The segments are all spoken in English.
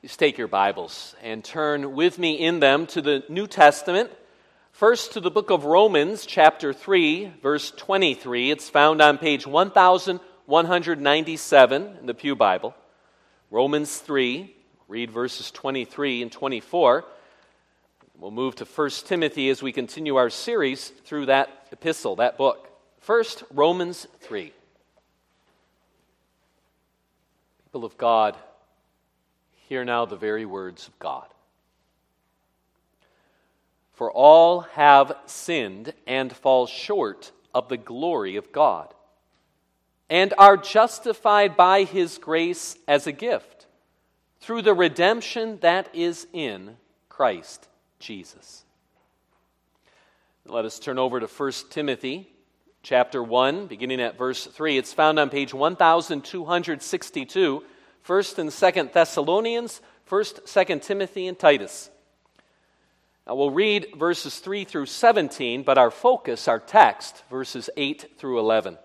Please take your Bibles and turn with me in them to the New Testament. First to the book of Romans, chapter 3, verse 23. It's found on page 1197 in the Pew Bible. Romans 3, read verses 23 and 24. We'll move to 1 Timothy as we continue our series through that epistle, that book. First, Romans 3. People of God, hear now the very words of God. For all have sinned and fall short of the glory of God, and are justified by His grace as a gift, through the redemption that is in Christ Jesus. Let us turn over to 1 Timothy chapter 1, beginning at verse 3. It's found on page 1262, 1st and 2nd Thessalonians, 1st, 2nd Timothy, and Titus. Now we'll read verses 3 through 17, but our focus, our text, verses 8 through 11.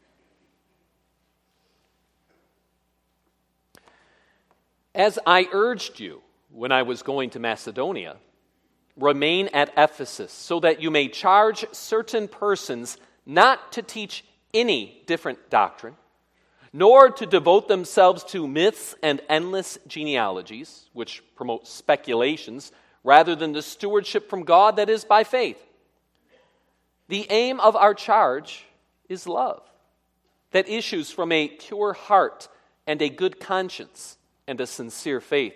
As I urged you when I was going to Macedonia, remain at Ephesus, so that you may charge certain persons not to teach any different doctrine, nor to devote themselves to myths and endless genealogies, which promote speculations, rather than the stewardship from God that is by faith. The aim of our charge is love, that issues from a pure heart and a good conscience and a sincere faith.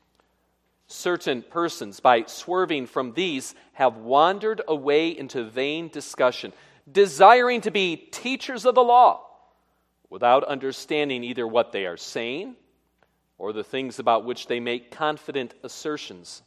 Certain persons, by swerving from these, have wandered away into vain discussion, desiring to be teachers of the law, without understanding either what they are saying or the things about which they make confident assertions.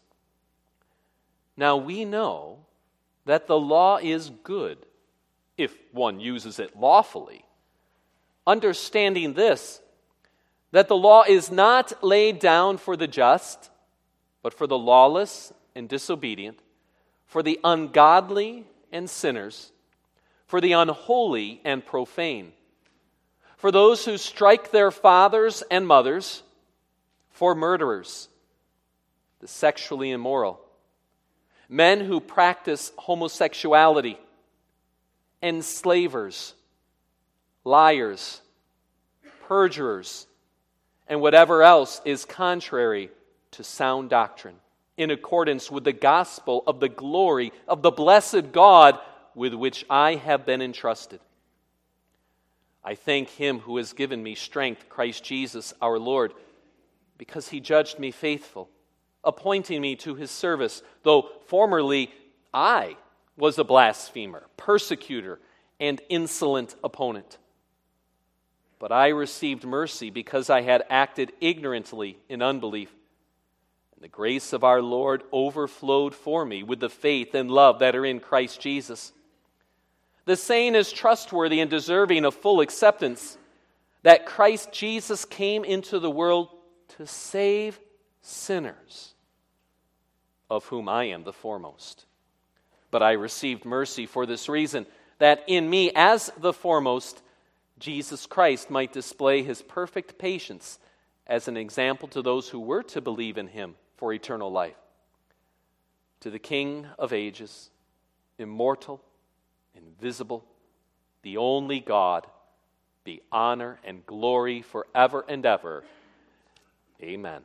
Now we know that the law is good if one uses it lawfully, understanding this, that the law is not laid down for the just, but for the lawless and disobedient, for the ungodly and sinners, for the unholy and profane, for those who strike their fathers and mothers, for murderers, the sexually immoral, men who practice homosexuality, enslavers, liars, perjurers, and whatever else is contrary to sound doctrine, in accordance with the gospel of the glory of the blessed God with which I have been entrusted. I thank Him who has given me strength, Christ Jesus our Lord, because He judged me faithful, appointing me to His service, though formerly I was a blasphemer, persecutor, and insolent opponent. But I received mercy because I had acted ignorantly in unbelief. And the grace of our Lord overflowed for me with the faith and love that are in Christ Jesus. The saying is trustworthy and deserving of full acceptance, that Christ Jesus came into the world to save sinners, of whom I am the foremost. But I received mercy for this reason, that in me, as the foremost, Jesus Christ might display His perfect patience as an example to those who were to believe in Him for eternal life. To the King of ages, immortal, invisible, the only God, be honor and glory forever and ever. Amen.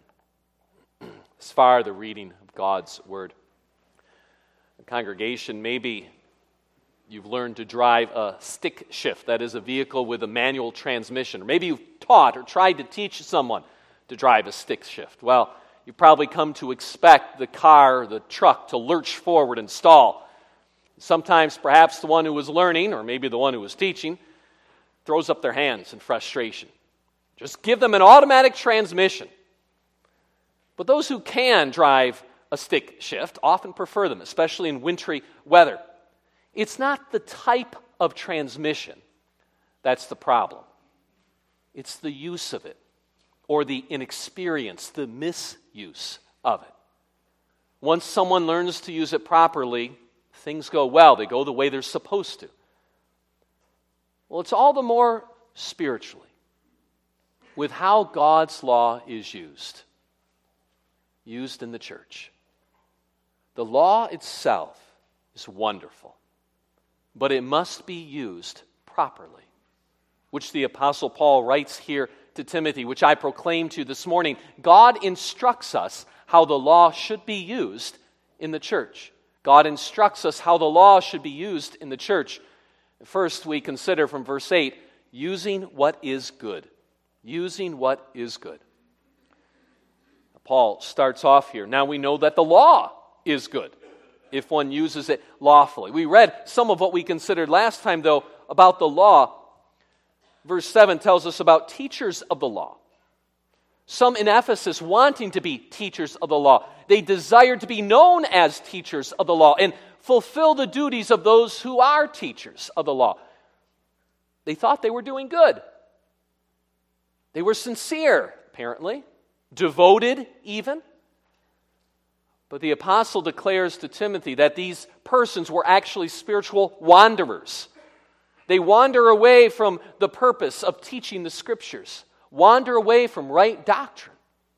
As far the reading of God's Word. The congregation, maybe you've learned to drive a stick shift, that is a vehicle with a manual transmission. Or maybe you've taught or tried to teach someone to drive a stick shift. Well, you've probably come to expect the car or the truck to lurch forward and stall. Sometimes perhaps the one who was learning, or maybe the one who was teaching, throws up their hands in frustration. Just give them an automatic transmission. But those who can drive a stick shift often prefer them, especially in wintry weather. It's not the type of transmission that's the problem. It's the use of it, or the inexperience, the misuse of it. Once someone learns to use it properly, things go well. They go the way they're supposed to. Well, it's all the more spiritually with how God's law is used. used in the church. The law itself is wonderful, but it must be used properly, which the Apostle Paul writes here to Timothy, which I proclaimed to you this morning. God instructs us how the law should be used in the church. God instructs us how the law should be used in the church. First, we consider from verse 8, using what is good. Using what is good. Paul starts off here. Now we know that the law is good if one uses it lawfully. We read some of what we considered last time, though, about the law. Verse 7 tells us about teachers of the law. Some in Ephesus wanting to be teachers of the law. They desired to be known as teachers of the law and fulfill the duties of those who are teachers of the law. They thought they were doing good. They were sincere, apparently, devoted even. But the apostle declares to Timothy that these persons were actually spiritual wanderers. They wander away from the purpose of teaching the Scriptures, wander away from right doctrine.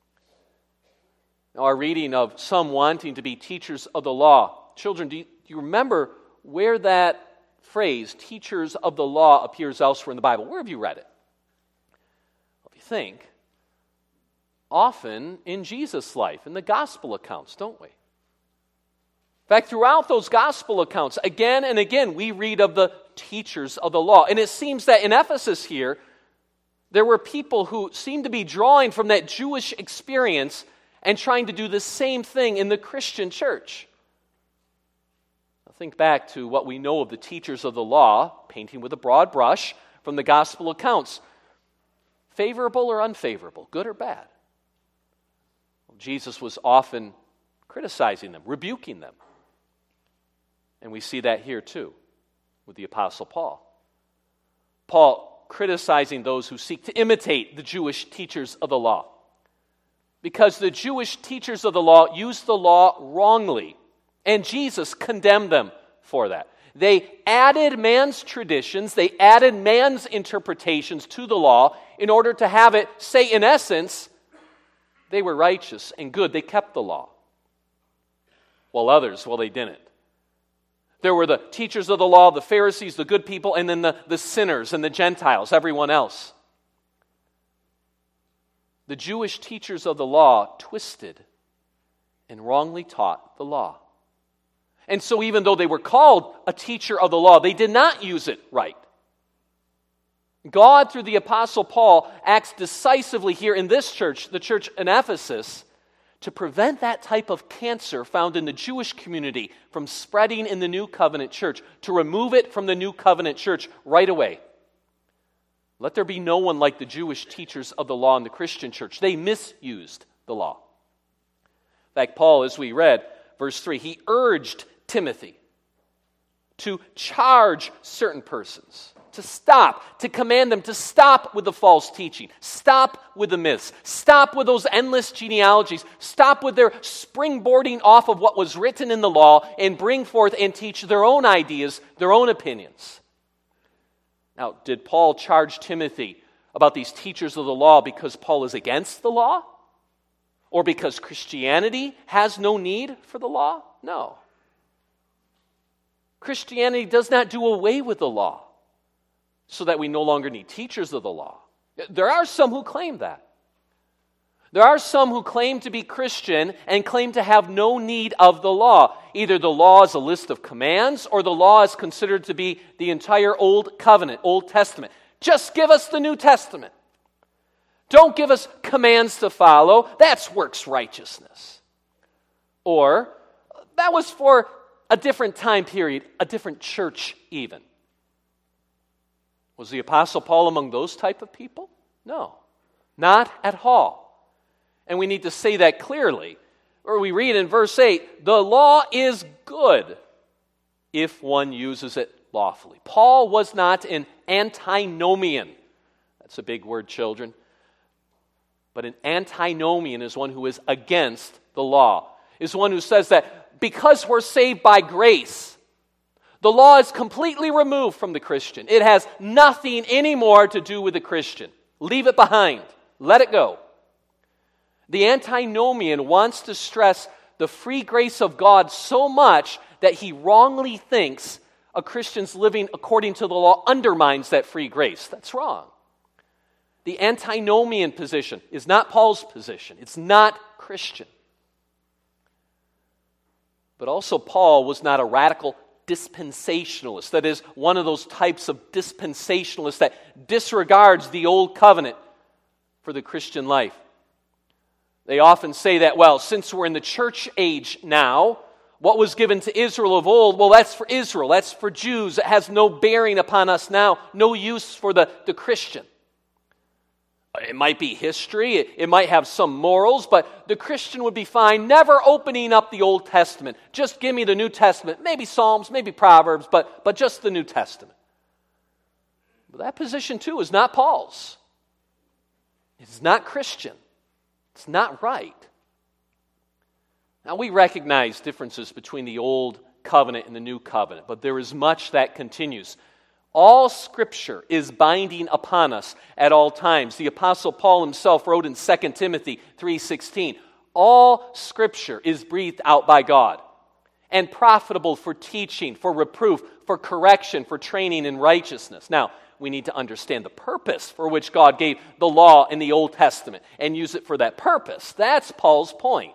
Now, our reading of some wanting to be teachers of the law. Children, do you remember where that phrase, teachers of the law, appears elsewhere in the Bible? Where have you read it? Well, if you think, often in Jesus' life, in the gospel accounts, don't we? In fact, throughout those gospel accounts, again and again, we read of the teachers of the law. And it seems that in Ephesus here, there were people who seemed to be drawing from that Jewish experience and trying to do the same thing in the Christian church. Now, think back to what we know of the teachers of the law, painting with a broad brush from the gospel accounts. Favorable or unfavorable, good or bad? Well, Jesus was often criticizing them, rebuking them. And we see that here too with the Apostle Paul. Paul criticizing those who seek to imitate the Jewish teachers of the law. Because the Jewish teachers of the law used the law wrongly, and Jesus condemned them for that. They added man's traditions, they added man's interpretations to the law in order to have it say, in essence, they were righteous and good. They kept the law. While others, they didn't. There were the teachers of the law, the Pharisees, the good people, and then the sinners and the Gentiles, everyone else. The Jewish teachers of the law twisted and wrongly taught the law. And so even though they were called a teacher of the law, they did not use it right. God, through the Apostle Paul, acts decisively here in this church, the church in Ephesus, to prevent that type of cancer found in the Jewish community from spreading in the New Covenant church, to remove it from the New Covenant church right away. Let there be no one like the Jewish teachers of the law in the Christian church. They misused the law. In fact, Paul, as we read, verse 3, he urged Timothy to charge certain persons, to stop, to command them to stop with the false teaching, stop with the myths, stop with those endless genealogies, stop with their springboarding off of what was written in the law and bring forth and teach their own ideas, their own opinions. Now, did Paul charge Timothy about these teachers of the law because Paul is against the law? Or because Christianity has no need for the law? No. Christianity does not do away with the law so that we no longer need teachers of the law. There are some who claim that. There are some who claim to be Christian and claim to have no need of the law. Either the law is a list of commands or the law is considered to be the entire Old Covenant, Old Testament. Just give us the New Testament. Don't give us commands to follow. That's works righteousness. Or that was for a different time period, a different church even. Was the Apostle Paul among those type of people? No, not at all. And we need to say that clearly. Or we read in verse 8, the law is good if one uses it lawfully. Paul was not an antinomian. That's a big word, children. But an antinomian is one who is against the law. Is one who says that because we're saved by grace, the law is completely removed from the Christian. It has nothing anymore to do with the Christian. Leave it behind. Let it go. The antinomian wants to stress the free grace of God so much that he wrongly thinks a Christian's living according to the law undermines that free grace. That's wrong. The antinomian position is not Paul's position. It's not Christian. But also Paul was not a radical dispensationalist. That is, one of those types of dispensationalists that disregards the old covenant for the Christian life. They often say that, well, since we're in the church age now, what was given to Israel of old, well, that's for Israel, that's for Jews. It has no bearing upon us now, no use for the Christian. It might be history, it might have some morals, but the Christian would be fine never opening up the Old Testament. Just give me the New Testament, maybe Psalms, maybe Proverbs, but just the New Testament. But that position too is not Paul's. It's not Christian. It's not right. Now we recognize differences between the Old Covenant and the New Covenant, but there is much that continues. All Scripture is binding upon us at all times. The Apostle Paul himself wrote in 2 Timothy 3:16, all Scripture is breathed out by God and profitable for teaching, for reproof, for correction, for training in righteousness. Now, we need to understand the purpose for which God gave the law in the Old Testament and use it for that purpose. That's Paul's point.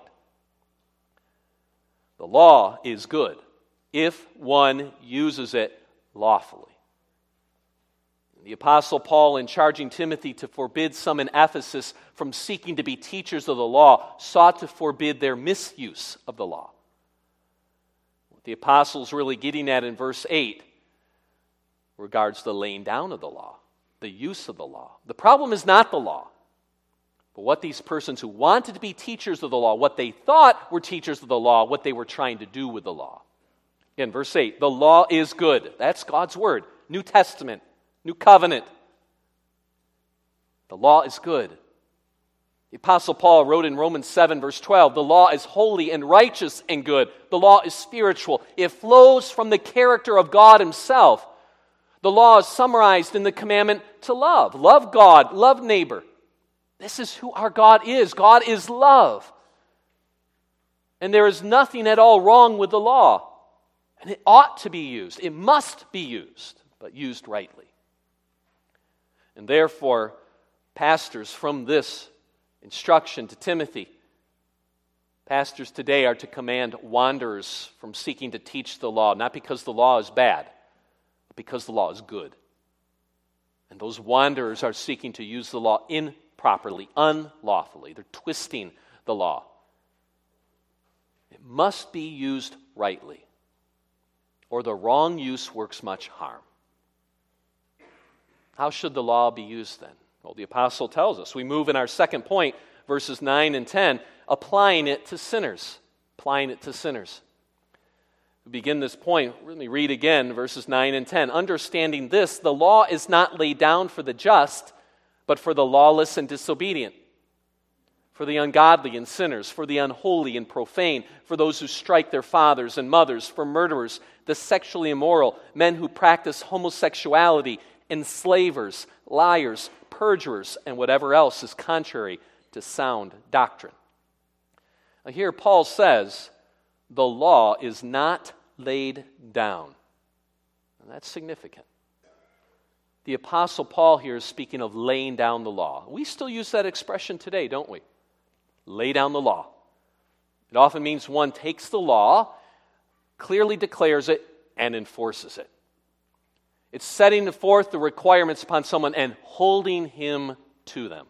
The law is good if one uses it lawfully. The Apostle Paul, in charging Timothy to forbid some in Ephesus from seeking to be teachers of the law, sought to forbid their misuse of the law. What the Apostle's really getting at in verse 8 regards the laying down of the law, the use of the law. The problem is not the law, but what these persons who wanted to be teachers of the law, what they thought were teachers of the law, what they were trying to do with the law. Again, verse 8, the law is good. That's God's word. New Testament. New covenant. The law is good. The Apostle Paul wrote in Romans 7, verse 12, the law is holy and righteous and good. The law is spiritual. It flows from the character of God himself. The law is summarized in the commandment to love. Love God, love neighbor. This is who our God is. God is love. And there is nothing at all wrong with the law. And it ought to be used. It must be used, but used rightly. And therefore, pastors, from this instruction to Timothy, pastors today are to command wanderers from seeking to teach the law, not because the law is bad, but because the law is good. And those wanderers are seeking to use the law improperly, unlawfully. They're twisting the law. It must be used rightly, or the wrong use works much harm. How should the law be used then? Well, the apostle tells us. We move in our second point, verses 9 and 10, applying it to sinners. Applying it to sinners. We begin this point, let me read again, verses 9 and 10. Understanding this, the law is not laid down for the just, but for the lawless and disobedient, for the ungodly and sinners, for the unholy and profane, for those who strike their fathers and mothers, for murderers, the sexually immoral, men who practice homosexuality, enslavers, liars, perjurers, and whatever else is contrary to sound doctrine. Now here Paul says, the law is not laid down. And that's significant. The Apostle Paul here is speaking of laying down the law. We still use that expression today, don't we? Lay down the law. It often means one takes the law, clearly declares it, and enforces it. It's setting forth the requirements upon someone and holding him to them.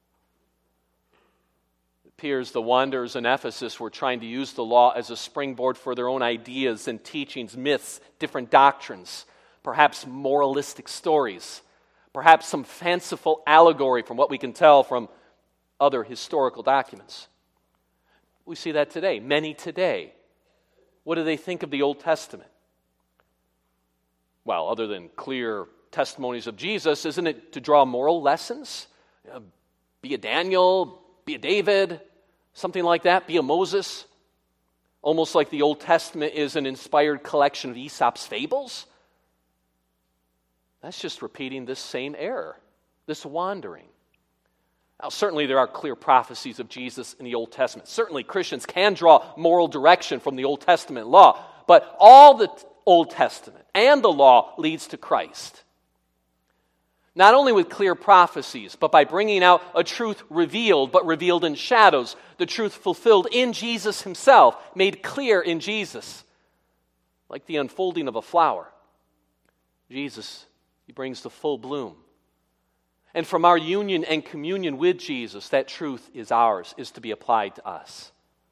It appears the wanderers in Ephesus were trying to use the law as a springboard for their own ideas and teachings, myths, different doctrines, perhaps moralistic stories, perhaps some fanciful allegory from what we can tell from other historical documents. We see that today. Many today. What do they think of the Old Testament? Well, other than clear testimonies of Jesus, isn't it to draw moral lessons? Be a Daniel, be a David, something like that, be a Moses. Almost like the Old Testament is an inspired collection of Aesop's fables. That's just repeating this same error, this wandering. Now, certainly there are clear prophecies of Jesus in the Old Testament. Certainly Christians can draw moral direction from the Old Testament law, but all the Old Testament and the law leads to Christ. Not only with clear prophecies, but by bringing out a truth revealed, but revealed in shadows, the truth fulfilled in Jesus himself, made clear in Jesus, like the unfolding of a flower. Jesus, he brings the full bloom. And from our union and communion with Jesus, that truth is ours, is to be applied to us.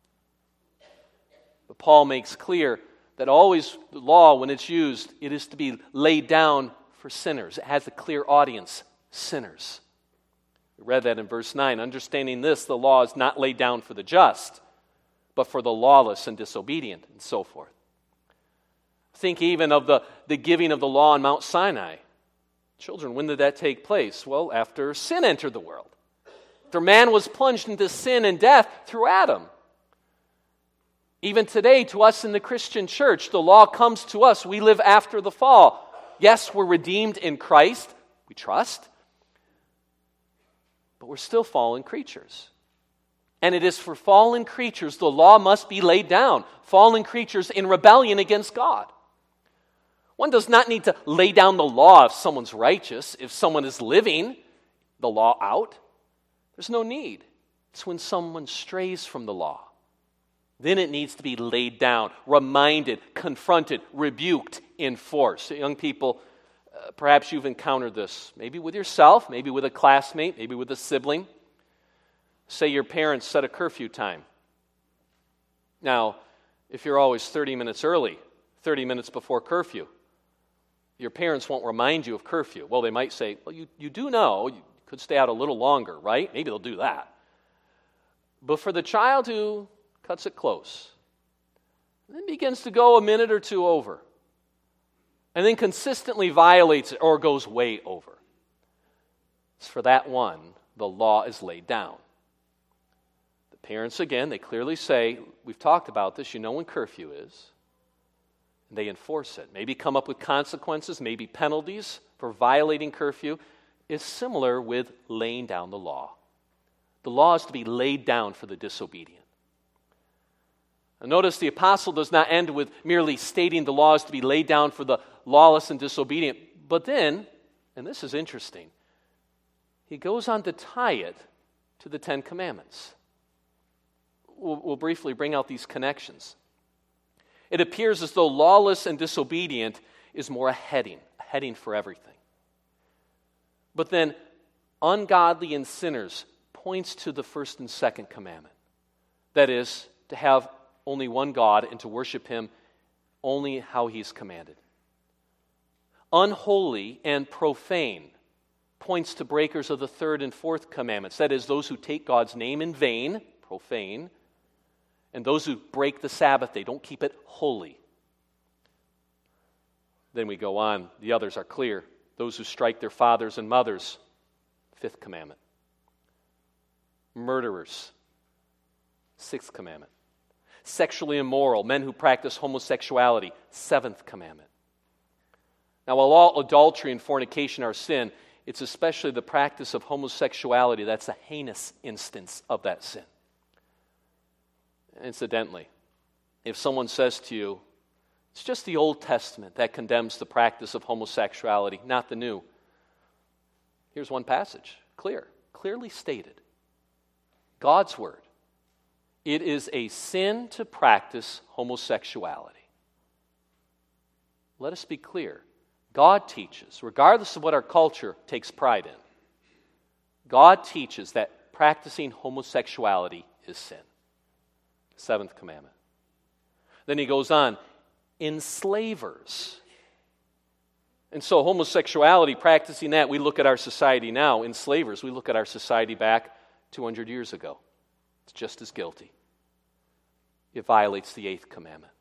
But Paul makes clear that always the law, when it's used, it is to be laid down for sinners. It has a clear audience, sinners. We read that in verse 9. Understanding this, the law is not laid down for the just, but for the lawless and disobedient, and so forth. Think even of the giving of the law on Mount Sinai. Children, when did that take place? Well, after sin entered the world. After man was plunged into sin and death through Adam. Even today, to us in the Christian church, the law comes to us. We live after the fall. Yes, we're redeemed in Christ. We trust. But we're still fallen creatures. And it is for fallen creatures the law must be laid down. Fallen creatures in rebellion against God. One does not need to lay down the law if someone's righteous, if someone is living the law out. There's no need. It's when someone strays from the law. Then it needs to be laid down, reminded, confronted, rebuked, enforced. So young people, perhaps you've encountered this, maybe with yourself, maybe with a classmate, maybe with a sibling. Say your parents set a curfew time. Now, if you're always 30 minutes early, 30 minutes before curfew, your parents won't remind you of curfew. Well, they might say, well, you do know you could stay out a little longer, right? Maybe they'll do that. But for the child who cuts it close, and then begins to go a minute or two over, and then consistently violates it or goes way over, it's for that one, the law is laid down. The parents, again, they clearly say, we've talked about this, you know when curfew is. They enforce it. Maybe come up with consequences, maybe penalties for violating curfew. Is similar with laying down the law. The law is to be laid down for the disobedient. And notice the apostle does not end with merely stating the law is to be laid down for the lawless and disobedient. But then, and this is interesting, he goes on to tie it to the Ten Commandments. We'll briefly bring out these connections. It appears as though lawless and disobedient is more a heading for everything. But then ungodly and sinners points to the first and second commandment. That is, to have only one God and to worship him only how he's commanded. Unholy and profane points to breakers of the third and fourth commandments. That is, those who take God's name in vain, profane, and those who break the Sabbath day, don't keep it holy. Then we go on. The others are clear. Those who strike their fathers and mothers, fifth commandment. Murderers, sixth commandment. Sexually immoral, men who practice homosexuality, seventh commandment. Now, while all adultery and fornication are sin, it's especially the practice of homosexuality that's a heinous instance of that sin. Incidentally, if someone says to you, it's just the Old Testament that condemns the practice of homosexuality, not the New. Here's one passage, clearly stated. God's Word. It is a sin to practice homosexuality. Let us be clear. God teaches, regardless of what our culture takes pride in, God teaches that practicing homosexuality is sin. Seventh commandment. Then he goes on, enslavers. And so homosexuality, practicing that, we look at our society now. Enslavers, we look at our society back 200 years ago. It's just as guilty. It violates the eighth commandment.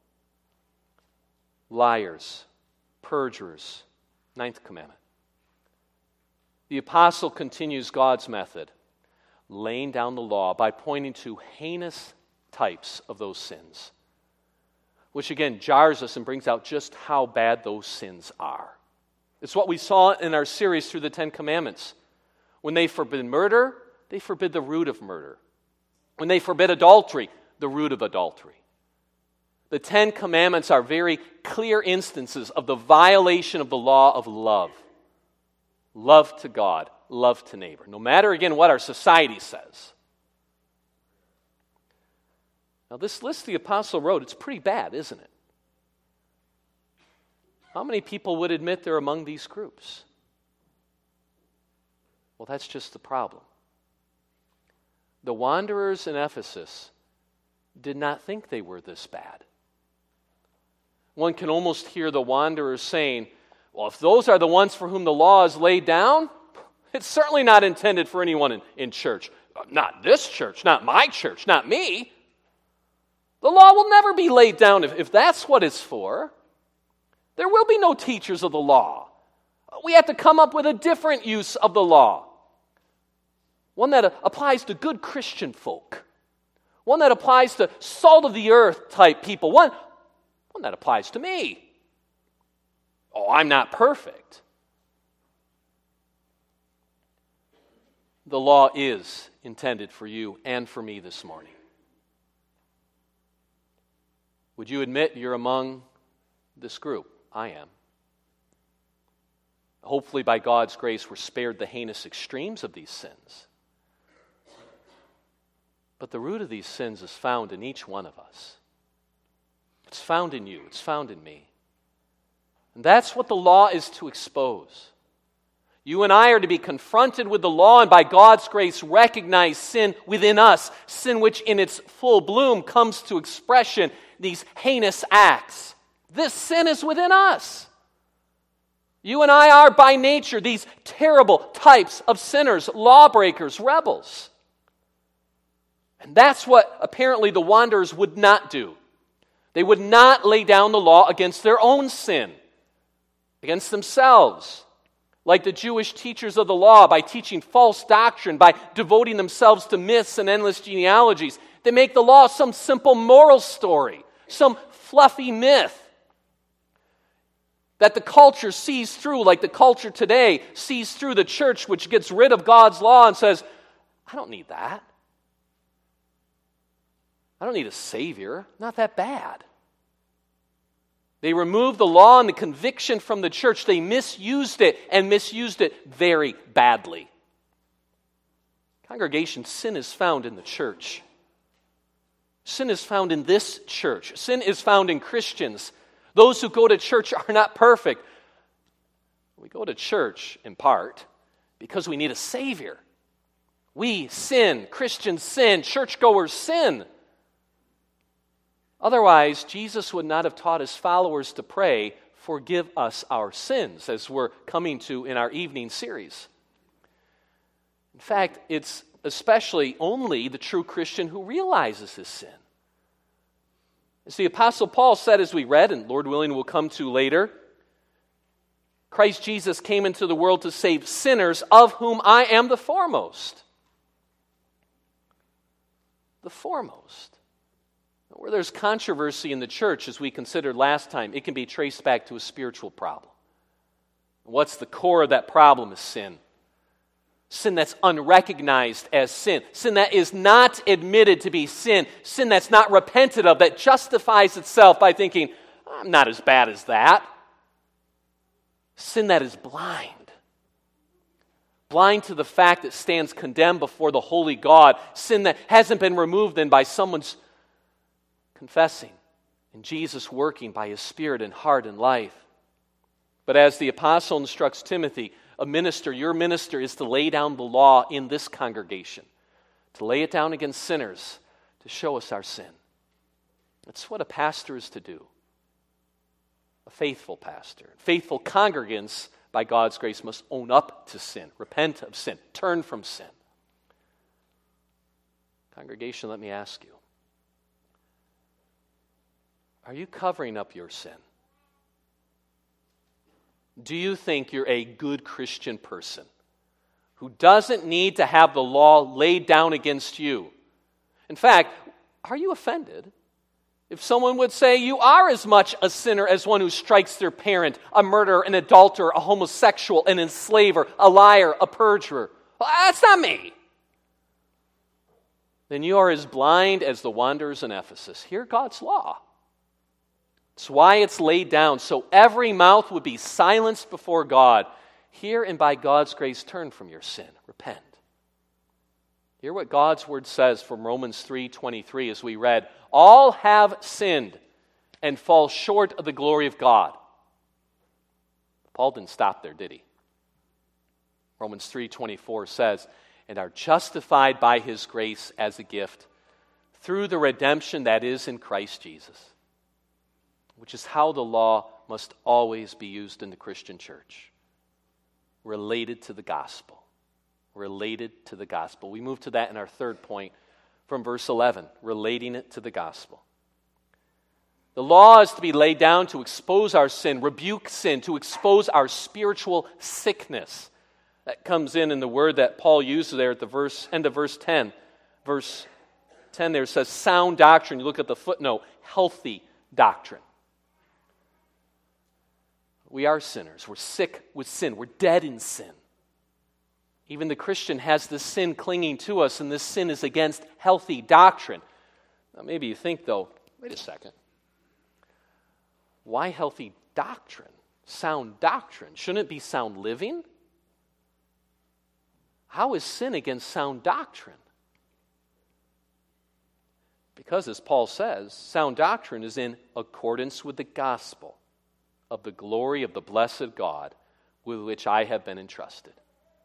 Liars, perjurers, ninth commandment. The apostle continues God's method, laying down the law by pointing to heinous types of those sins, which again jars us and brings out just how bad those sins are. It's what we saw in our series through the Ten Commandments. When they forbid murder, they forbid the root of murder. When they forbid adultery, the root of adultery. The 10 Commandments are very clear instances of the violation of the law of love. Love to God, love to neighbor. No matter, again, what our society says. Now, this list the apostle wrote, it's pretty bad, isn't it? How many people would admit they're among these groups? Well, that's just the problem. The wanderers in Ephesus did not think they were this bad. One can almost hear the wanderers saying, well, if those are the ones for whom the law is laid down, it's certainly not intended for anyone in church. Not this church, not my church, not me. The law will never be laid down if that's what it's for. There will be no teachers of the law. We have to come up with a different use of the law. One that applies to good Christian folk. One that applies to salt of the earth type people. One that applies to me. Oh, I'm not perfect. The law is intended for you and for me this morning. Would you admit you're among this group? I am. Hopefully, by God's grace, we're spared the heinous extremes of these sins. But the root of these sins is found in each one of us. It's found in you. It's found in me. And that's what the law is to expose. You and I are to be confronted with the law and by God's grace recognize sin within us, sin which in its full bloom comes to expression, these heinous acts. This sin is within us. You and I are by nature these terrible types of sinners, lawbreakers, rebels. And that's what apparently the wanderers would not do. They would not lay down the law against their own sin, against themselves, like the Jewish teachers of the law, by teaching false doctrine, by devoting themselves to myths and endless genealogies. They make the law some simple moral story, some fluffy myth that the culture sees through, like the culture today sees through the church, which gets rid of God's law and says, I don't need that. I don't need a savior. Not that bad. They removed the law and the conviction from the church. They misused it, and misused it very badly. Congregation, sin is found in the church. Sin is found in this church. Sin is found in Christians. Those who go to church are not perfect. We go to church, in part, because we need a savior. We sin, Christians sin, churchgoers sin. Otherwise, Jesus would not have taught his followers to pray, forgive us our sins, as we're coming to in our evening series. In fact, it's especially only the true Christian who realizes his sin. As the Apostle Paul said, as we read, and Lord willing we'll come to later, Christ Jesus came into the world to save sinners, of whom I am the foremost. The foremost. Where there's controversy in the church, as we considered last time, it can be traced back to a spiritual problem. What's the core of that problem is sin. Sin that's unrecognized as sin. Sin that is not admitted to be sin. Sin that's not repented of, that justifies itself by thinking, I'm not as bad as that. Sin that is blind. Blind to the fact that stands condemned before the holy God. Sin that hasn't been removed then by someone's confessing and Jesus working by his Spirit in heart and life. But as the apostle instructs Timothy, a minister, your minister, is to lay down the law in this congregation, to lay it down against sinners, to show us our sin. That's what a pastor is to do. A faithful pastor. Faithful congregants, by God's grace, must own up to sin, repent of sin, turn from sin. Congregation, let me ask you, are you covering up your sin? Do you think you're a good Christian person who doesn't need to have the law laid down against you? In fact, are you offended if someone would say you are as much a sinner as one who strikes their parent, a murderer, an adulterer, a homosexual, an enslaver, a liar, a perjurer? Well, that's not me. then you are as blind as the wanderers in Ephesus. Hear God's law. It's why it's laid down, so every mouth would be silenced before God. Hear, and by God's grace turn from your sin. Repent. Hear what God's word says from Romans 3:23 as we read, all have sinned and fall short of the glory of God. Paul didn't stop there, did he? Romans 3:24 says, and are justified by his grace as a gift through the redemption that is in Christ Jesus, which is how the law must always be used in the Christian church. Related to the gospel. Related to the gospel. We move to that in our third point from verse 11, relating it to the gospel. The law is to be laid down to expose our sin, rebuke sin, to expose our spiritual sickness. That comes in the word that Paul uses there at the end of verse 10. Verse 10 there says sound doctrine. You look at the footnote, healthy doctrine. We are sinners. We're sick with sin. We're dead in sin. Even the Christian has this sin clinging to us, and this sin is against healthy doctrine. Now, maybe you think, though, wait a second. Why healthy doctrine? Sound doctrine. Shouldn't it be sound living? How is sin against sound doctrine? Because, as Paul says, sound doctrine is in accordance with the gospel of the glory of the blessed God with which I have been entrusted.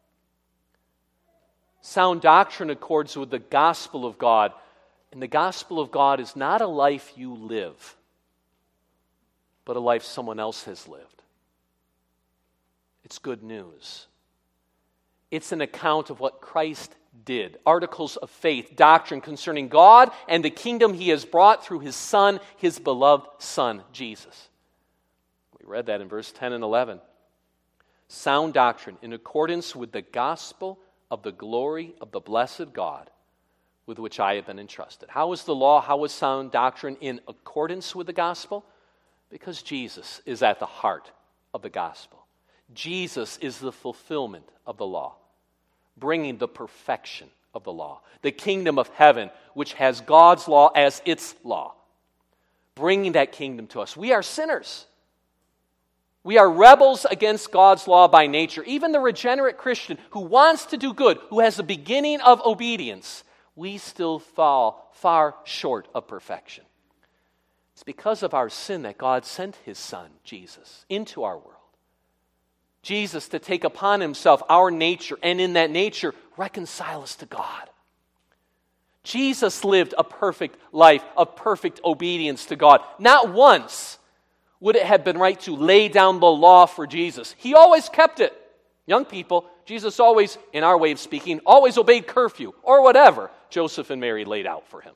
Sound doctrine accords with the gospel of God, and the gospel of God is not a life you live, but a life someone else has lived. It's good news. It's an account of what Christ did. Articles of faith, doctrine concerning God and the kingdom he has brought through his Son, his beloved Son, Jesus. We read that in verse 10 and 11. Sound doctrine in accordance with the gospel of the glory of the blessed God with which I have been entrusted. How is the law, how is sound doctrine in accordance with the gospel? Because Jesus is at the heart of the gospel. Jesus is the fulfillment of the law, bringing the perfection of the law. The kingdom of heaven, which has God's law as its law, bringing that kingdom to us. We are sinners. We are rebels against God's law by nature. Even the regenerate Christian who wants to do good, who has the beginning of obedience, we still fall far short of perfection. It's because of our sin that God sent his Son, Jesus, into our world. Jesus to take upon himself our nature, and in that nature, reconcile us to God. Jesus lived a perfect life of perfect obedience to God. Not once would it have been right to lay down the law for Jesus. He always kept it. Young people, Jesus always, in our way of speaking, always obeyed curfew or whatever Joseph and Mary laid out for him.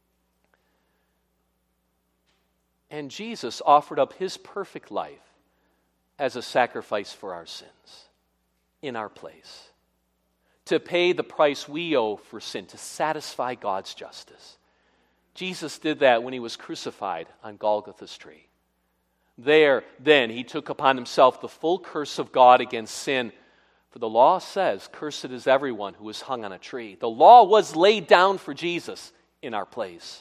And Jesus offered up his perfect life as a sacrifice for our sins in our place, to pay the price we owe for sin, to satisfy God's justice. Jesus did that when he was crucified on Golgotha's tree. There, then, he took upon himself the full curse of God against sin. For the law says, cursed is everyone who is hung on a tree. The law was laid down for Jesus in our place.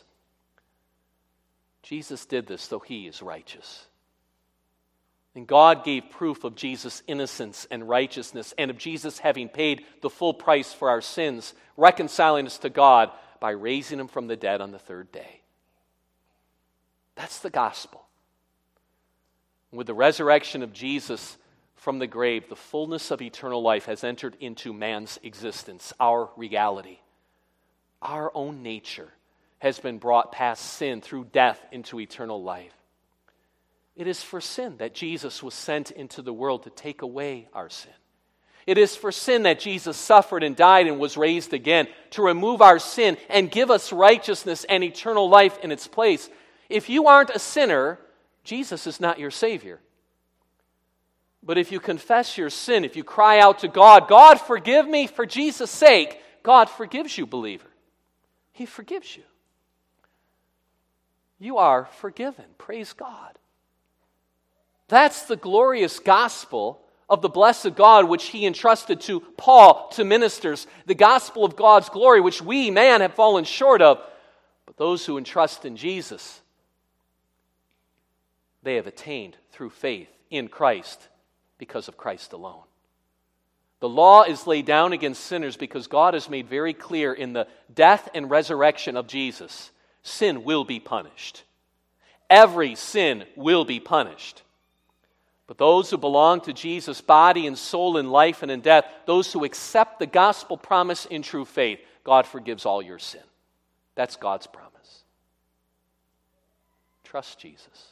Jesus did this, though he is righteous. And God gave proof of Jesus' innocence and righteousness, and of Jesus having paid the full price for our sins, reconciling us to God by raising him from the dead on the third day. That's the gospel. With the resurrection of Jesus from the grave, the fullness of eternal life has entered into man's existence, our reality. Our own nature has been brought past sin through death into eternal life. It is for sin that Jesus was sent into the world to take away our sin. It is for sin that Jesus suffered and died and was raised again, to remove our sin and give us righteousness and eternal life in its place. If you aren't a sinner, Jesus is not your Savior. But if you confess your sin, if you cry out to God, God, forgive me for Jesus' sake, God forgives you, believer. He forgives you. You are forgiven. Praise God. That's the glorious gospel of the blessed God which he entrusted to Paul, to ministers, the gospel of God's glory which we, man, have fallen short of. But those who entrust in Jesus, they have attained through faith in Christ because of Christ alone. The law is laid down against sinners because God has made very clear in the death and resurrection of Jesus, sin will be punished. Every sin will be punished. But those who belong to Jesus, body and soul, in life and in death, those who accept the gospel promise in true faith, God forgives all your sin. That's God's promise. Trust Jesus.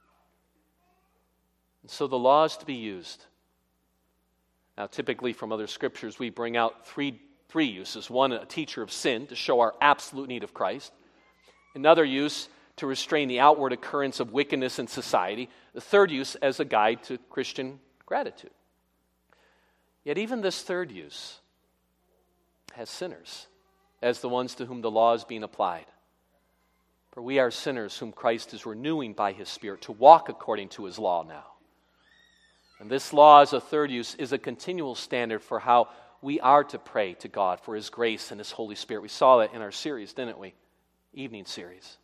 And so the law is to be used. Now, typically from other scriptures, we bring out three uses. One, a teacher of sin, to show our absolute need of Christ. Another use, to restrain the outward occurrence of wickedness in society. The third use, as a guide to Christian gratitude. Yet even this third use has sinners as the ones to whom the law is being applied. For we are sinners whom Christ is renewing by his Spirit to walk according to his law now. And this law, as a third use, is a continual standard for how we are to pray to God for his grace and his Holy Spirit. We saw that in our series, didn't we? Evening series.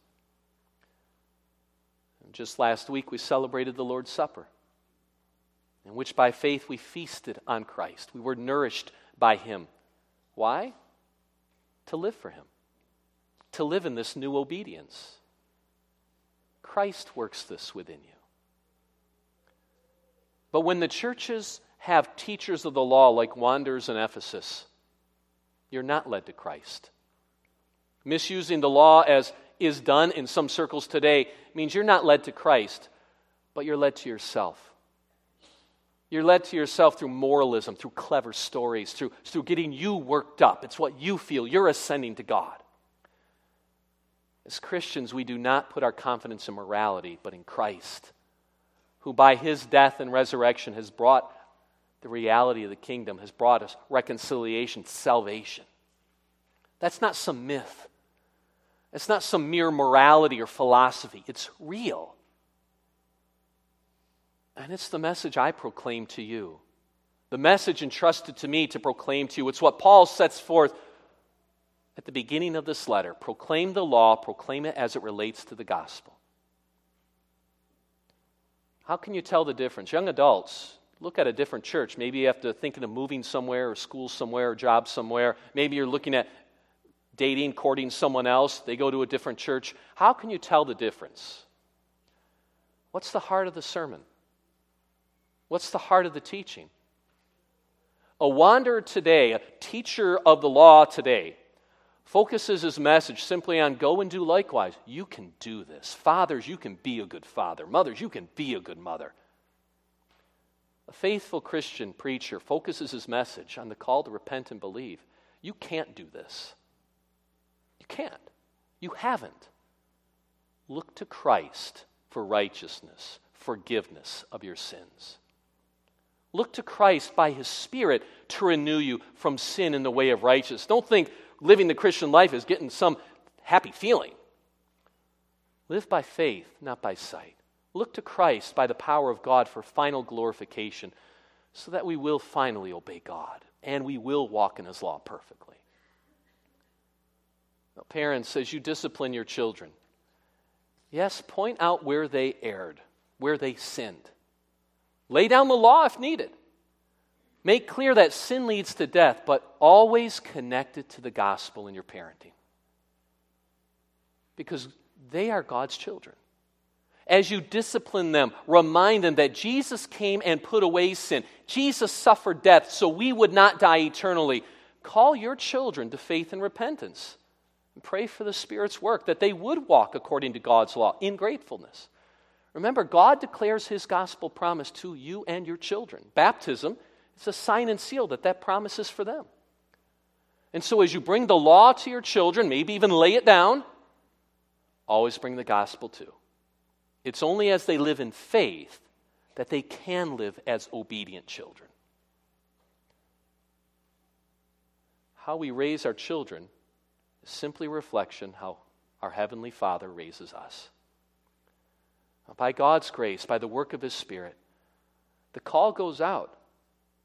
And just last week we celebrated the Lord's Supper, in which by faith we feasted on Christ. We were nourished by him. Why? To live for him. To live in this new obedience. Christ works this within you. But when the churches have teachers of the law like wanderers in Ephesus, you're not led to Christ. Misusing the law, as is done in some circles today, means you're not led to Christ, but you're led to yourself. You're led to yourself through moralism, through clever stories, through getting you worked up. It's what you feel. You're ascending to God. As Christians, we do not put our confidence in morality, but in Christ, who by his death and resurrection has brought the reality of the kingdom, has brought us reconciliation, salvation. That's not some myth. It's not some mere morality or philosophy. It's real. And it's the message I proclaim to you. The message entrusted to me to proclaim to you. It's what Paul sets forth at the beginning of this letter. Proclaim the law, proclaim it as it relates to the gospel. How can you tell the difference? Young adults, look at a different church. Maybe you have to think of moving somewhere or school somewhere or job somewhere. Maybe you're looking at dating, courting someone else. They go to a different church. How can you tell the difference? What's the heart of the sermon? What's the heart of the teaching? A wanderer today, a teacher of the law today, focuses his message simply on go and do likewise. You can do this. Fathers, you can be a good father. Mothers, you can be a good mother. A faithful Christian preacher focuses his message on the call to repent and believe. You can't do this. You can't. You haven't. Look to Christ for righteousness, forgiveness of your sins. Look to Christ by his Spirit to renew you from sin in the way of righteousness. Don't think living the Christian life is getting some happy feeling. Live by faith, not by sight. Look to Christ by the power of God for final glorification so that we will finally obey God and we will walk in his law perfectly. Now, parents, as you discipline your children, yes, point out where they erred, where they sinned. Lay down the law if needed. Make clear that sin leads to death, but always connect it to the gospel in your parenting. Because they are God's children. As you discipline them, remind them that Jesus came and put away sin. Jesus suffered death so we would not die eternally. Call your children to faith and repentance. And pray for the Spirit's work, that they would walk according to God's law in gratefulness. Remember, God declares his gospel promise to you and your children. Baptism, it's a sign and seal that promise is for them. And so as you bring the law to your children, maybe even lay it down, always bring the gospel too. It's only as they live in faith that they can live as obedient children. How we raise our children is simply a reflection how our Heavenly Father raises us. By God's grace, by the work of his Spirit, the call goes out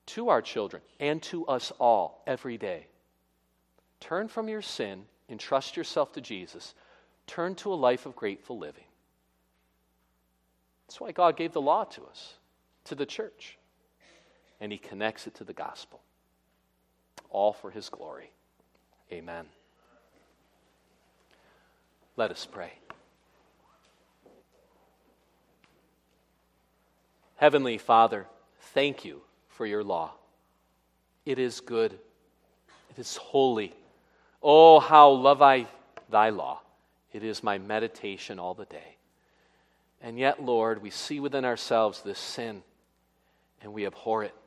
to our children and to us all every day. Turn from your sin, entrust yourself to Jesus. Turn to a life of grateful living. That's why God gave the law to us, to the church. And he connects it to the gospel. All for his glory. Amen. Let us pray. Heavenly Father, thank you for your law. It is good. It is holy. Oh, how love I thy law. It is my meditation all the day. And yet, Lord, we see within ourselves this sin, and we abhor it.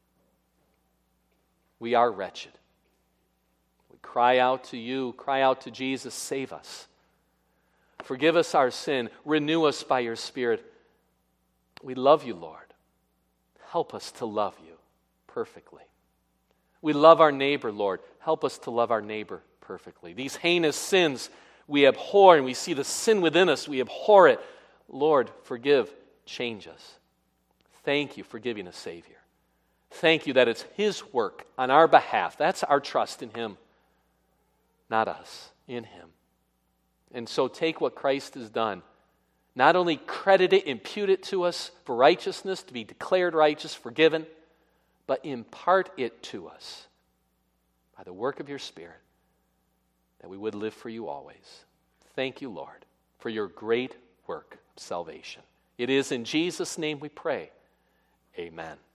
We are wretched. We cry out to you, cry out to Jesus, save us. Forgive us our sin. Renew us by your Spirit. We love you, Lord. Help us to love you perfectly. We love our neighbor, Lord. Help us to love our neighbor perfectly. These heinous sins we abhor, and we see the sin within us. We abhor it. Lord, forgive, change us. Thank you for giving a Savior. Thank you that it's his work on our behalf. That's our trust in him, not us, in him. And so take what Christ has done. Not only credit it, impute it to us for righteousness, to be declared righteous, forgiven, but impart it to us by the work of your Spirit, that we would live for you always. Thank you, Lord, for your great work of salvation. It is in Jesus' name we pray. Amen.